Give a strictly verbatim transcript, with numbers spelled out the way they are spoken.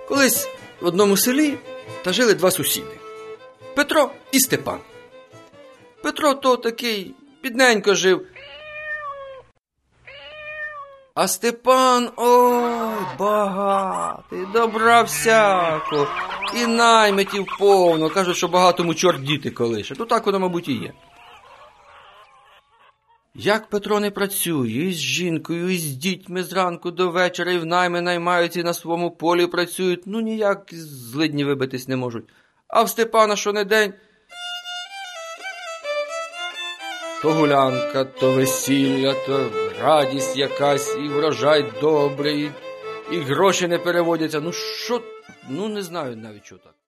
Колись в одному селі та жили два сусіди – Петро і Степан. Петро то такий бідненько жив, а Степан, ой, багатий, добра всякого, і наймитів повно. Кажуть, що багатому чорт діти колише. То так воно, мабуть, і є. Як Петро не працює, і з жінкою, і з дітьми зранку до вечора, і в найми наймаються, і на своєму полі працюють, ну ніяк з лидні вибитись не можуть. А в Степана що не день, то гулянка, то весілля, то радість якась, і врожай добрий, і, і гроші не переводяться. Ну що, ну не знаю навіть, що так.